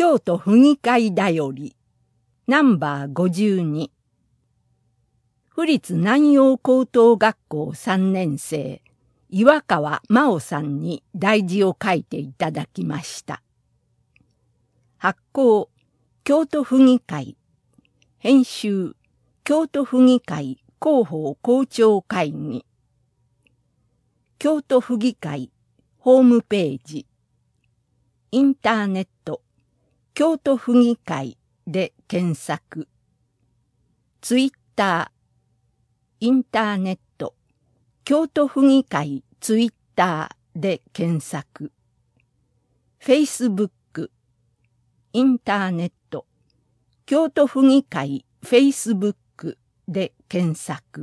京都府議会だよりナンバー52府立南陽高等学校3年生岩川真央さんに題字を書いていただきました。発行京都府議会編集京都府議会広報校長会議京都府議会ホームページインターネット京都府議会で検索ツイッターインターネット京都府議会ツイッターで検索フェイスブックインターネット京都府議会フェイスブックで検索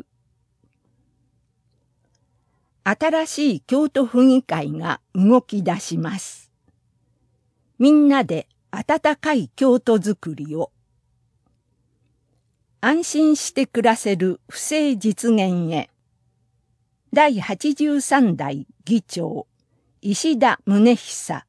新しい京都府議会が動き出します。みんなで温かい京都づくりを安心して暮らせる府政実現へ第83代議長石田宗久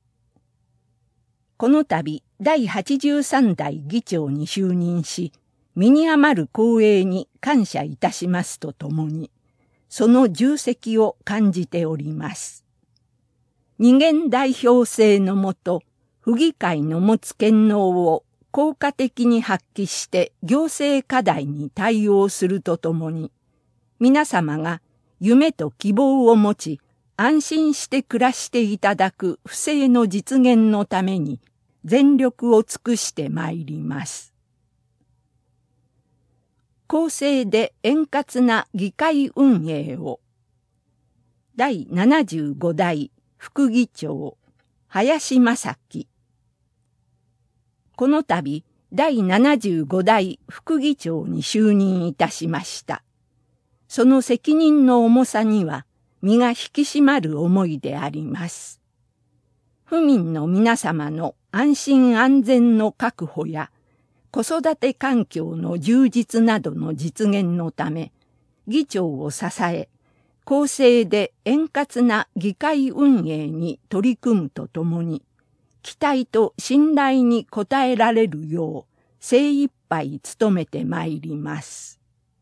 この度第83代議長に就任し身に余る光栄に感謝いたしますとともにその重責を感じております。二元代表制のもと府議会の持つ権能を効果的に発揮して行政課題に対応するとともに、皆様が夢と希望を持ち、安心して暮らしていただく府政の実現のために全力を尽くしてまいります。公正で円滑な議会運営を。第75代副議長、林正樹。この度、第75代副議長に就任いたしました。その責任の重さには、身が引き締まる思いであります。府民の皆様の安心安全の確保や、子育て環境の充実などの実現のため、議長を支え、公正で円滑な議会運営に取り組むとともに、期待と信頼に応えられるよう精一杯努めてまいります。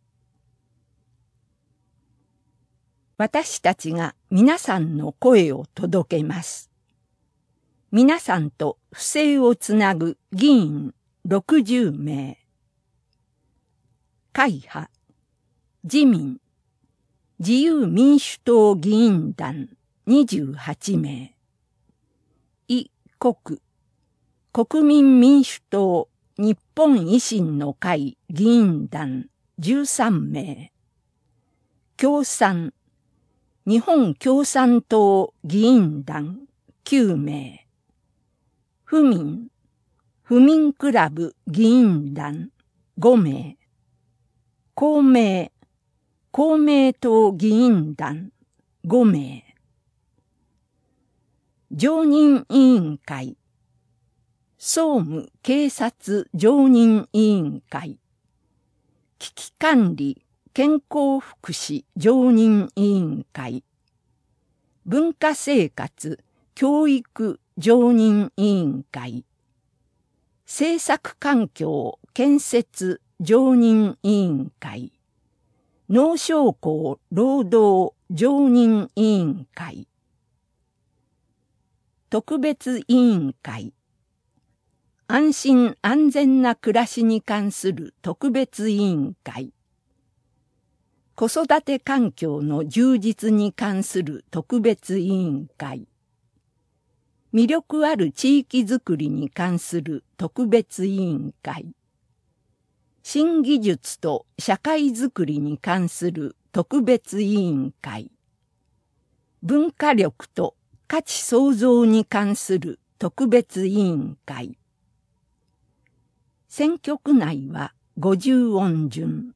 私たちが皆さんの声を届けます。皆さんと府政をつなぐ議員60名。会派、自民、自由民主党議員団28名。国民民主党日本維新の会議員団13名。共産、日本共産党議員団9名。府民クラブ議員団5名。公明党議員団5名。常任委員会、総務警察常任委員会、危機管理健康福祉常任委員会、文化生活教育常任委員会、政策環境建設常任委員会、農商工労働常任委員会、特別委員会、安心安全な暮らしに関する特別委員会、子育て環境の充実に関する特別委員会、魅力ある地域づくりに関する特別委員会、新技術と社会づくりに関する特別委員会、文化力と価値創造に関する特別委員会。選挙区内は50音順。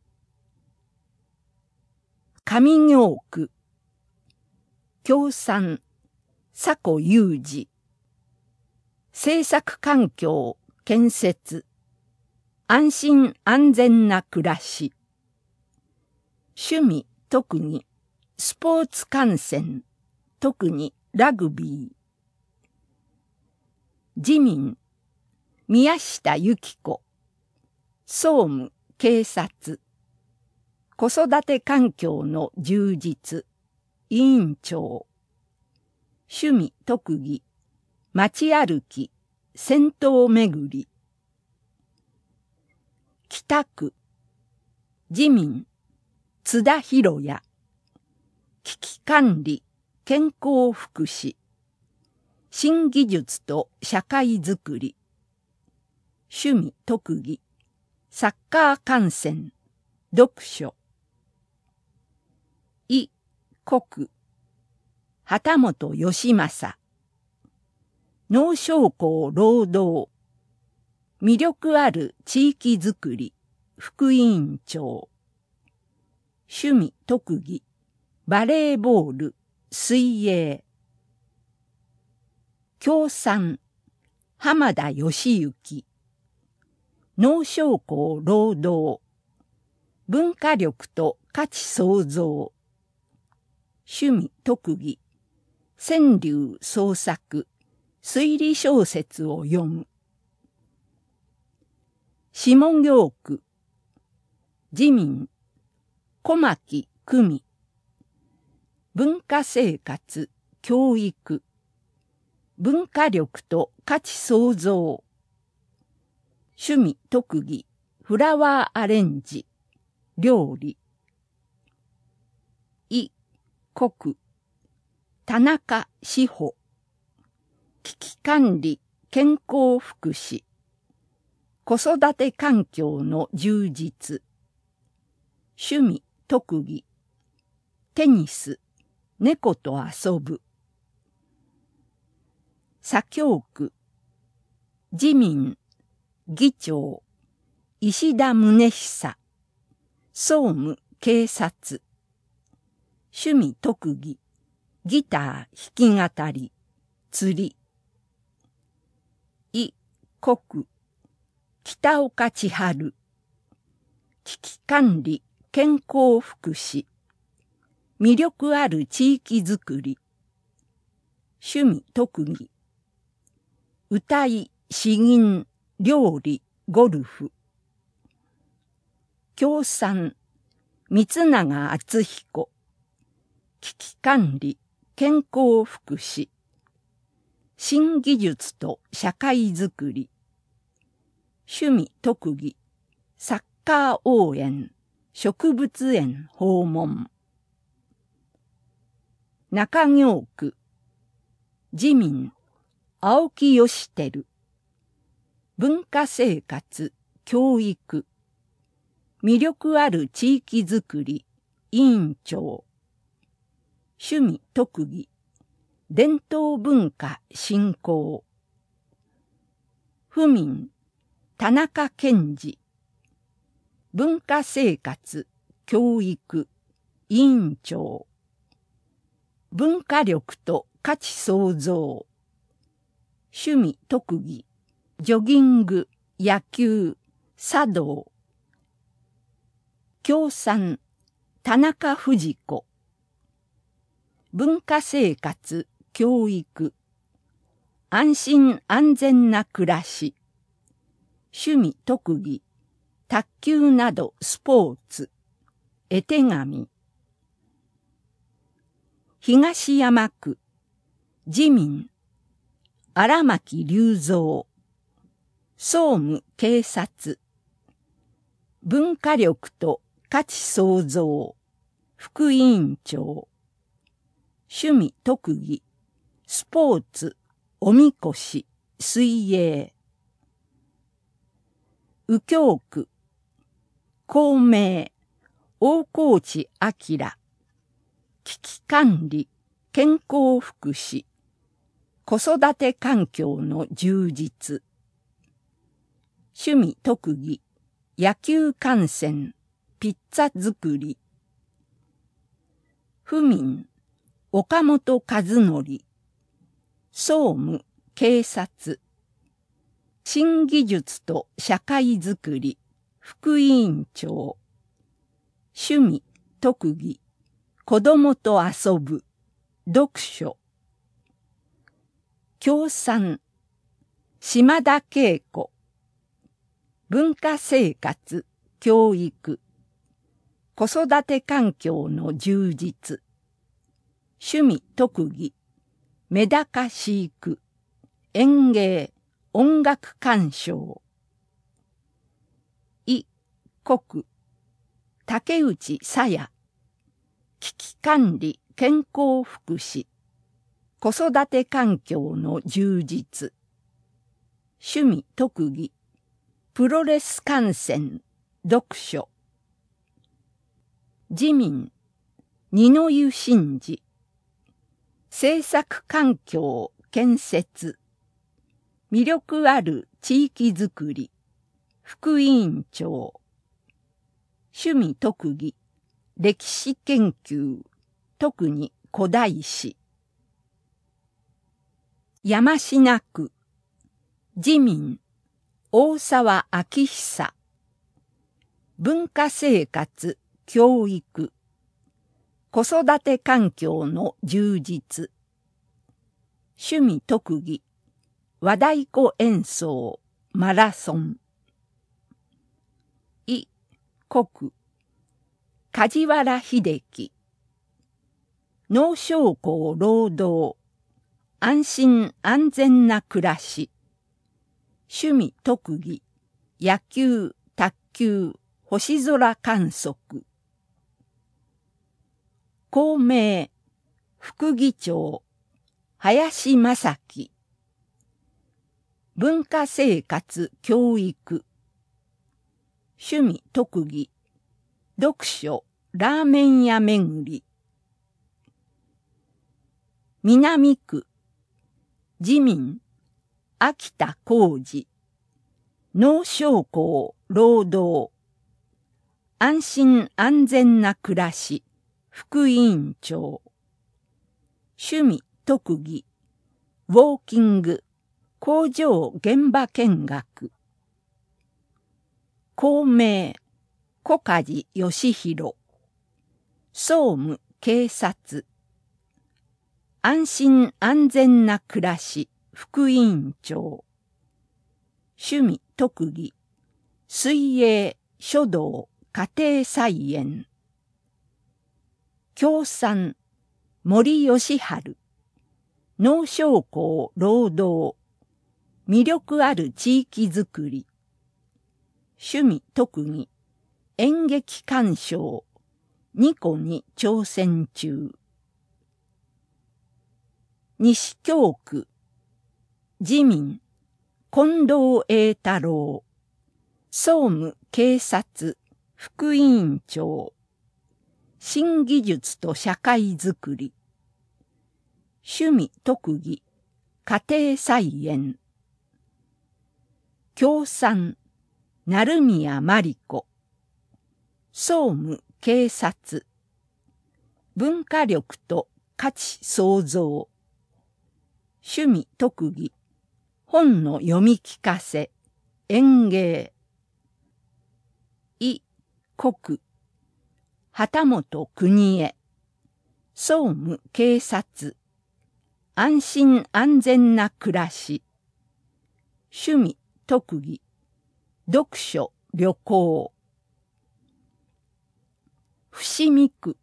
上京区、共産、佐古裕二。政策環境、建設。安心安全な暮らし。趣味、特技、スポーツ観戦、特にラグビー。自民、 宮下由紀子、総務警察、子育て環境の充実、委員長、趣味特技、街歩き、銭湯巡り、北区、自民、津田博也、危機管理、健康福祉、新技術と社会づくり、趣味特技、サッカー観戦、読書、医、国、旗本義政、農商工労働、魅力ある地域づくり、副委員長、趣味特技、バレーボール、水泳、共産、浜田義行、農商工労働、文化力と価値創造、趣味特技、川柳創作、推理小説を読む、下京区、自民、小牧久美、文化生活、教育、文化力と価値創造、趣味特技、フラワーアレンジ、料理、医、国、田中志保、危機管理、健康福祉、子育て環境の充実、趣味特技、テニス、猫と遊ぶ、左京区、自民、議長、石田宗久、総務警察、趣味特技、ギター弾き語り、釣り、医、国、北岡千春、危機管理、健康福祉、魅力ある地域づくり、趣味特技、歌い、詩吟、料理、ゴルフ、共産、三永敦彦、危機管理、健康福祉、新技術と社会づくり、趣味特技、サッカー応援、植物園訪問、中京区、自民、青木義輝、文化生活、教育、魅力ある地域づくり、委員長、趣味特技、伝統文化振興、府民、田中健二、文化生活、教育、委員長、文化力と価値創造、趣味特技、ジョギング、野球、茶道、共産、田中藤子、文化生活、教育、安心安全な暮らし、趣味特技、卓球などスポーツ、絵手紙、東山区、自民、荒牧隆三、総務警察、文化力と価値創造、副委員長、趣味特技、スポーツ、おみこし、水泳、右京区、公明、大河内明、危機管理、健康福祉、子育て環境の充実、趣味特技、野球観戦、ピッツァ作り、府民、岡本和則、総務、警察、新技術と社会づくり、副委員長、趣味、特技、子供と遊ぶ、読書、共産、島田恵子、 文化生活、教育、子育て環境の充実、趣味特技、メダカ飼育、園芸、音楽鑑賞。国、竹内さや、危機管理、健康福祉、子育て環境の充実、趣味特技、プロレス観戦、読書。自民、二の湯神事、政策環境建設、魅力ある地域づくり、副委員長。趣味特技、歴史研究、特に古代史。山科区、自民、大沢昭久。文化生活、教育、子育て環境の充実。趣味特技、和太鼓演奏、マラソン。国、梶原秀樹。農商工労働、安心安全な暮らし。趣味特技、野球、卓球、星空観測。公明、副議長、林正樹。文化生活、教育。趣味特技、読書、ラーメン屋巡り。南区、自民、秋田浩二。農商工、労働。安心安全な暮らし、副委員長。趣味特技、ウォーキング、工場現場見学。公明、小梶義弘。総務警察。安心安全な暮らし、副委員長。趣味特技、水泳、書道、家庭菜園。共産、森義治。農商工労働。魅力ある地域づくり。趣味特技、演劇鑑賞、ニコに挑戦中。西京区、自民、近藤栄太郎。総務警察、副委員長。新技術と社会づくり。趣味特技、家庭菜園。共産、成宮真理子。総務警察。文化力と価値創造。趣味特技、本の読み聞かせ、園芸。国、旗本国へ。総務警察。安心安全な暮らし。趣味特技、読書、旅行。伏見区、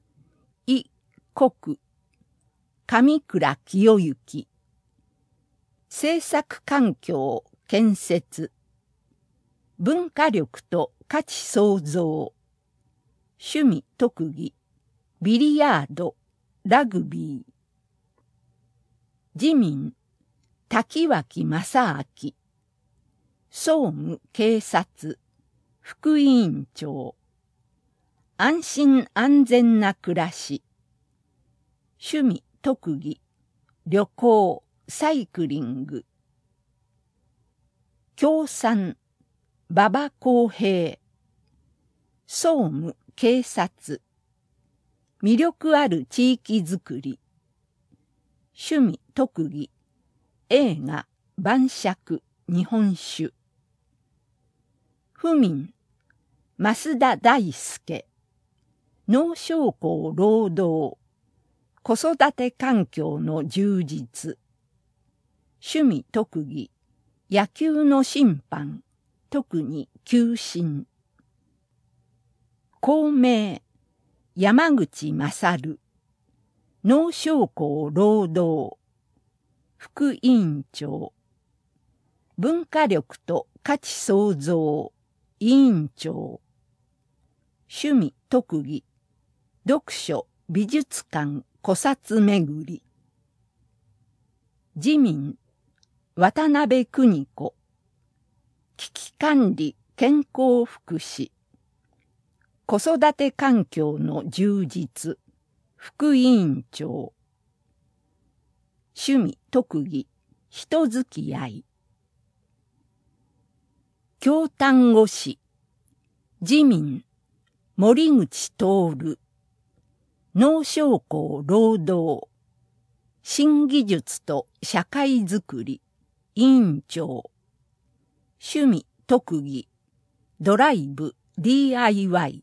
国、上倉清之。政策環境建設。文化力と価値創造。趣味特技、ビリヤード、ラグビー。自民、滝脇正明。総務警察、副委員長。安心安全な暮らし。趣味特技、旅行、サイクリング。共産、馬場公平。総務警察。魅力ある地域づくり。趣味特技、映画、晩酌、日本酒。府民、増田大輔。農商工労働。子育て環境の充実。趣味特技、野球の審判、 特に急進。公明、山口勝。農商工労働。副委員長。文化力と価値創造。委員長。趣味特技。読書、美術館、古刹巡り。自民、渡辺邦子。危機管理、健康福祉。子育て環境の充実。副委員長。趣味特技、人付き合い。京丹後市。自民、森口徹。農商工労働。新技術と社会づくり。委員長。趣味特技、ドライブ DIY。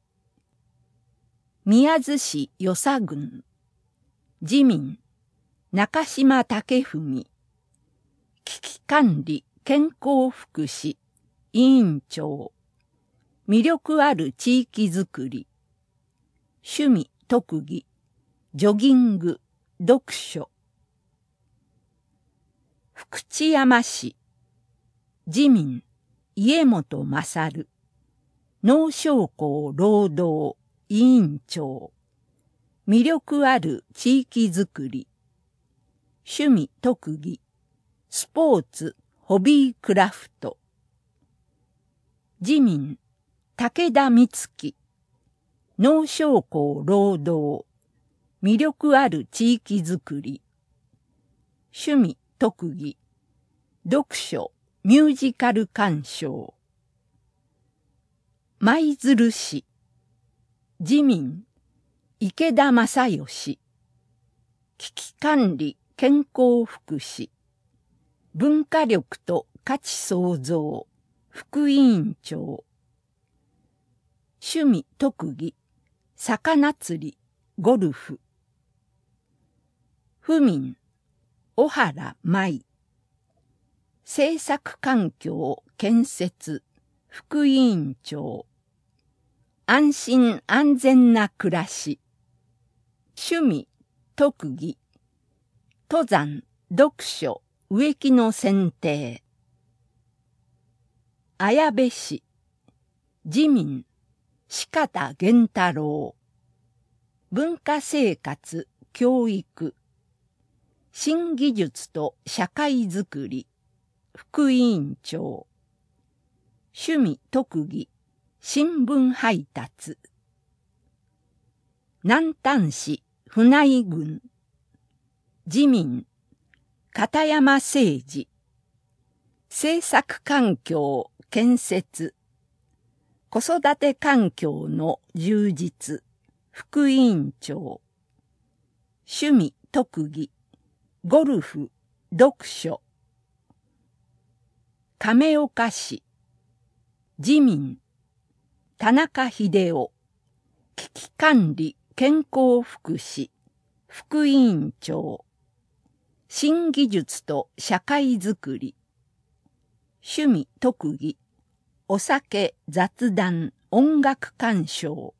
宮津市与謝郡。自民、中島武文。危機管理健康福祉。委員長。魅力ある地域づくり。趣味特技、ジョギング、読書。福知山市。自民、家本勝。農商工労働。委員長。魅力ある地域づくり。趣味特技、スポーツ、ホビークラフト。自民、武田光樹。農商工労働。魅力ある地域づくり。趣味特技、読書、ミュージカル鑑賞。舞鶴市。自民、池田正義。危機管理健康福祉。文化力と価値創造。副委員長。趣味特技、魚釣り、ゴルフ。府民、小原舞。政策環境建設。副委員長。安心安全な暮らし。趣味、特技。登山、読書、植木の剪定。綾部市。自民、四方源太郎。文化生活、教育。新技術と社会づくり。副委員長。趣味特技、新聞配達。南丹市船井郡。自民、片山誠二。政策環境建設。子育て環境の充実。副委員長。趣味特技、ゴルフ、読書。亀岡市。自民、田中秀夫。危機管理健康福祉。副委員長。新技術と社会づくり。趣味特技、お酒、雑談、音楽鑑賞。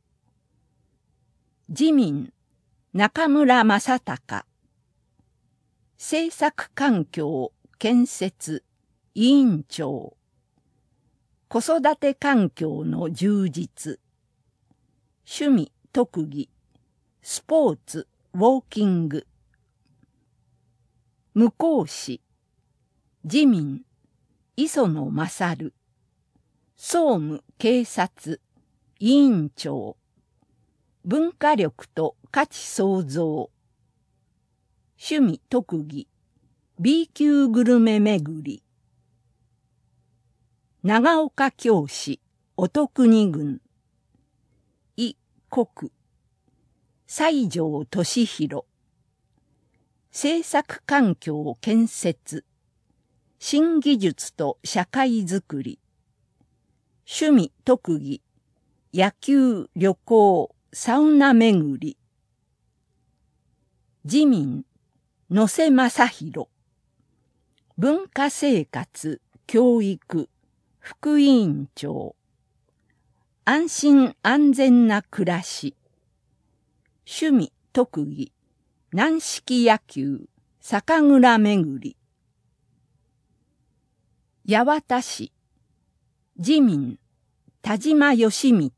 自民、中村正隆。政策環境建設。委員長。子育て環境の充実。趣味特技、スポーツ、ウォーキング。向日市。自民、磯野勝。総務警察。委員長。文化力と価値創造。趣味特技、B 級グルメ巡り。長岡京市、音国郡。伊国。西条俊弘。政策環境建設。新技術と社会づくり。趣味特技、野球、旅行、サウナ巡り。自民、野瀬正弘。文化生活、教育。 副委員長。安心安全な暮らし。趣味特技。軟式野球。酒蔵巡り。八幡市。自民。田島義光。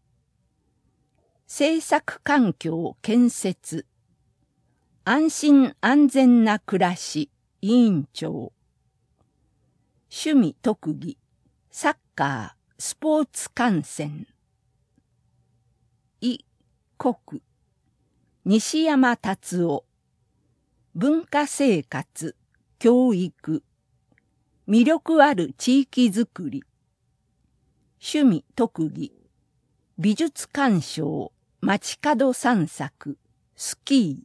政策環境建設。安心安全な暮らし。委員長。趣味特技。サッカー。スポーツ観戦。国。西山達夫。文化生活、教育。魅力ある地域づくり。趣味特技。美術鑑賞、街角散策、スキ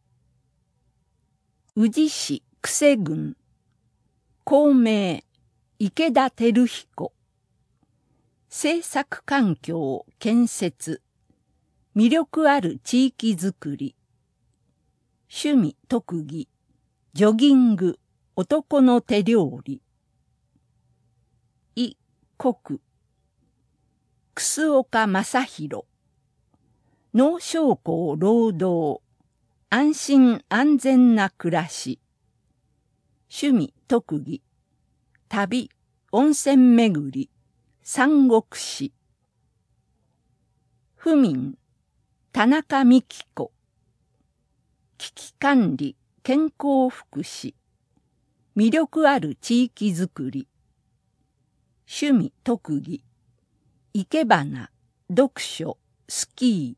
ー。宇治市久世郡。公明、池田照彦。政策環境建設。魅力ある地域づくり。趣味特技。ジョギング、男の手料理。国。楠岡正弘。農商工労働。安心安全な暮らし。趣味特技。旅、温泉巡り。三国志。府民。田中美希子。危機管理、健康福祉。魅力ある地域づくり。趣味特技。生け花、読書、スキ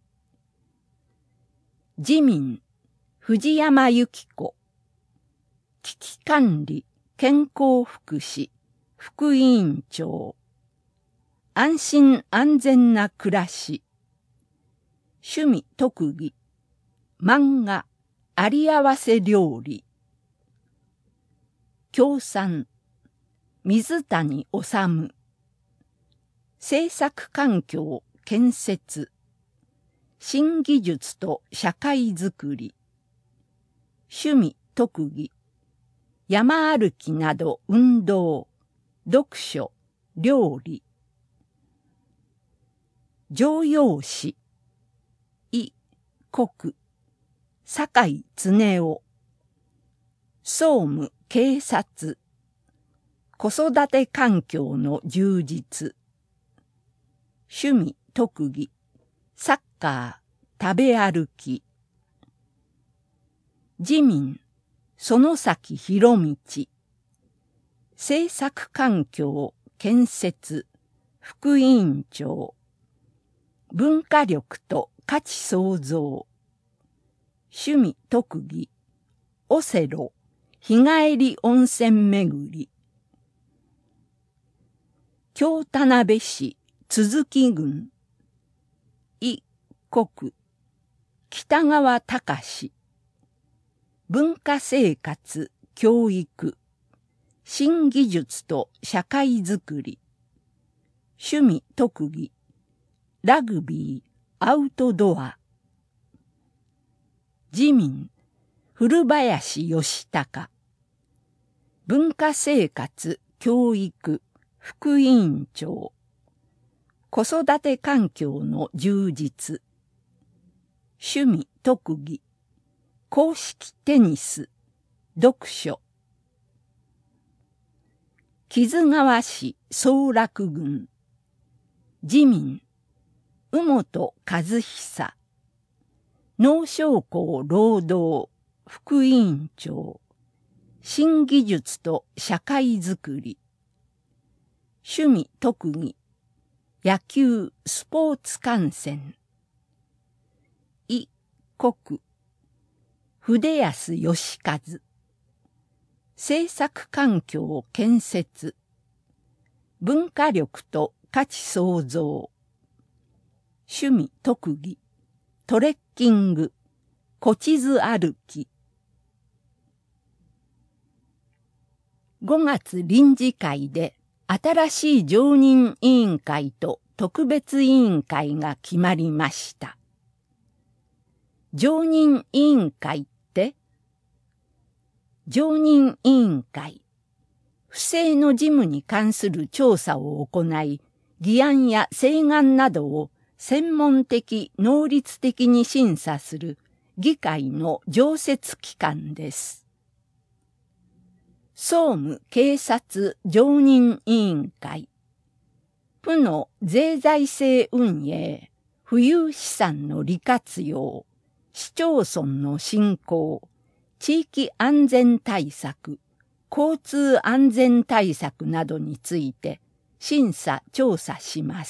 ー。自民、藤山由紀子。危機管理、健康福祉、副委員長。安心安全な暮らし。趣味特技。漫画、ありあわせ料理。協賛、水谷治。政策環境建設。新技術と社会づくり。趣味特技。山歩きなど運動、読書、料理。城陽市。国。酒井恒夫。総務、警察。子育て環境の充実。趣味、特技。サッカー、食べ歩き。自民、園崎博道。政策環境建設。副委員長。文化力と価値創造。趣味特技。オセロ、日帰り温泉巡り。京田辺市、都筑郡。国。北川隆。文化生活、教育。新技術と社会づくり。趣味特技。ラグビー、アウトドア。自民、古林義孝。文化生活、教育、副委員長。子育て環境の充実。趣味特技。公式テニス、読書。木津川市総楽郡。自民、宇本和久。農商工労働、副委員長。新技術と社会づくり。趣味特技。野球、スポーツ観戦。国。筆安義和。政策環境建設。文化力と価値創造。趣味特技。トレッキング。古地図歩き。5月臨時会で新しい常任委員会と特別委員会が決まりました。常任委員会って常任委員会、 不正の事務に関する調査を行い、議案や請願などを専門的・能率的に審査する議会の常設機関です。総務警察常任委員会。府の税財政運営、富裕資産の利活用、市町村の振興、地域安全対策、交通安全対策などについて審査調査します。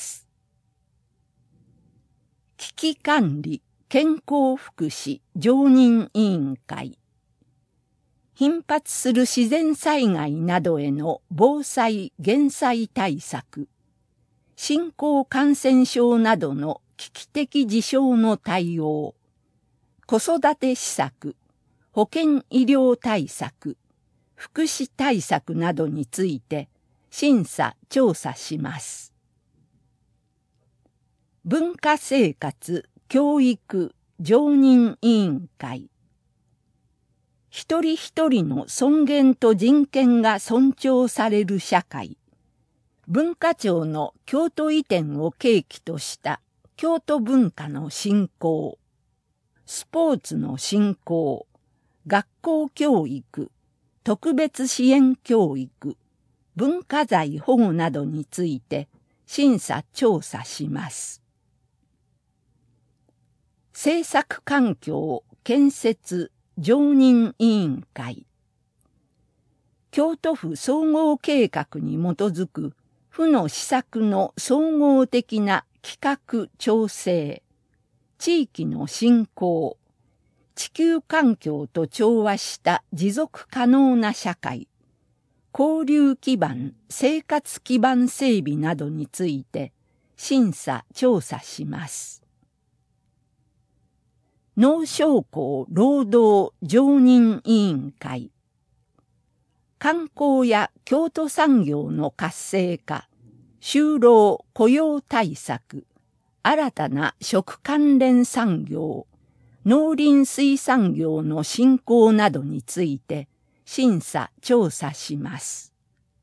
危機管理健康福祉常任委員会。頻発する自然災害などへの防災・減災対策、新興感染症などの危機的事象の対応、子育て施策、保健医療対策、福祉対策などについて審査・調査します。文化生活・教育常任委員会。一人一人の尊厳と人権が尊重される社会。文化庁の京都移転を契機とした京都文化の振興、スポーツの振興、学校教育、特別支援教育、文化財保護などについて審査調査します。政策環境建設常任委員会。京都府総合計画に基づく府の施策の総合的な企画調整、地域の振興、地球環境と調和した持続可能な社会、交流基盤、生活基盤整備などについて審査・調査します。農商工労働常任委員会。観光や京都産業の活性化、就労雇用対策、新たな食関連産業、農林水産業の振興などについて審査・調査します。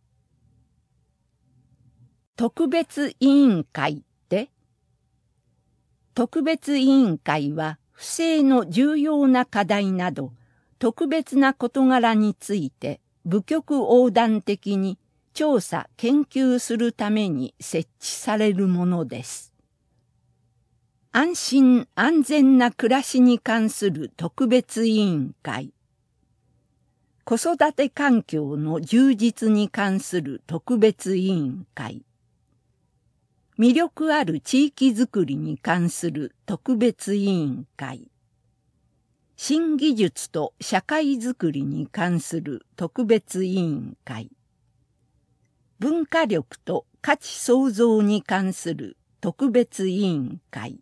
特別委員会で、特別委員会は府政の重要な課題など特別な事柄について部局横断的に調査・研究するために設置されるものです。安心・安全な暮らしに関する特別委員会。子育て環境の充実に関する特別委員会。魅力ある地域づくりに関する特別委員会。新技術と社会づくりに関する特別委員会。文化力と価値創造に関する特別委員会。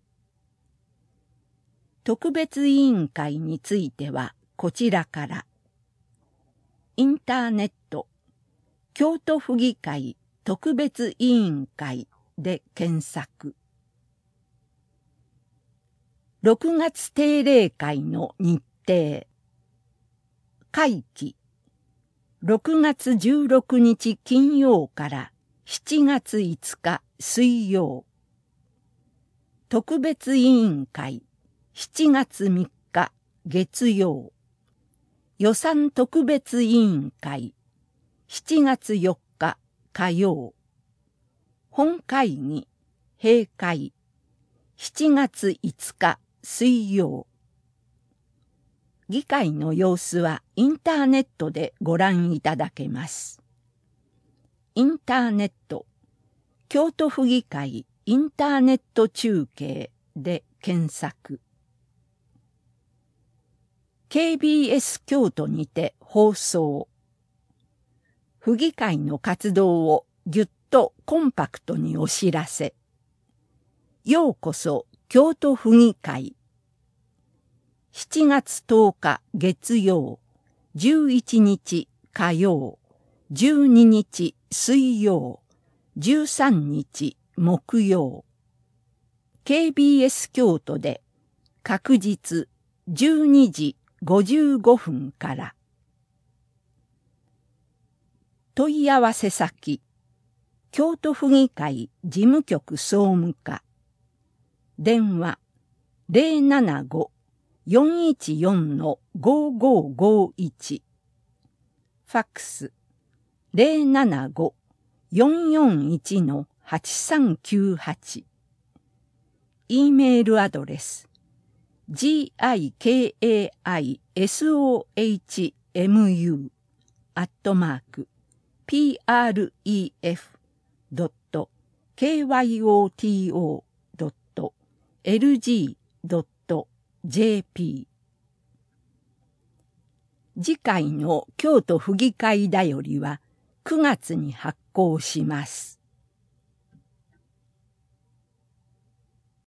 特別委員会についてはこちらから。インターネット、京都府議会特別委員会で検索。6月定例会の日程。会期。6月16日金曜から7月5日水曜。特別委員会。7月3日月曜。予算特別委員会。7月4日火曜。本会議、閉会、7月5日水曜。議会の様子はインターネットでご覧いただけます。インターネット、京都府議会インターネット中継で検索。KBS 京都にて放送。府議会の活動をぎゅっとコンパクトにお知らせ。ようこそ京都府議会。7月10日月曜、11日火曜、12日水曜、13日木曜。KBS 京都で確日12時55分から。 問い合わせ先、京都府議会事務局総務課。電話075-414-5551。ファックス075-441-8398。E メールアドレスpref@pref.kyoto.lg.jp。 次回の京都府議会だよりは9月に発行します。